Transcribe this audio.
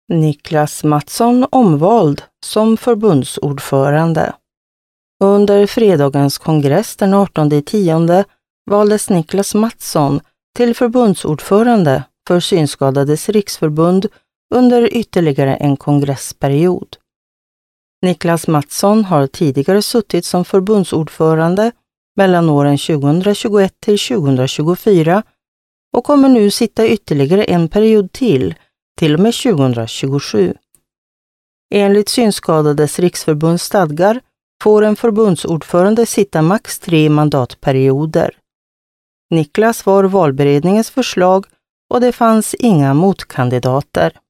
Niklas Mattsson omvald som förbundsordförande. Under fredagens kongress den 18/10 valdes Niklas Mattsson till förbundsordförande för Synskadades riksförbund under ytterligare en kongressperiod. Niklas Mattsson har tidigare suttit som förbundsordförande mellan åren 2021 till 2024 och kommer nu sitta ytterligare en period till och med 2027. Enligt Synskadades riksförbunds stadgar får en förbundsordförande sitta max 3 mandatperioder. Niklas var valberedningens förslag och det fanns inga motkandidater.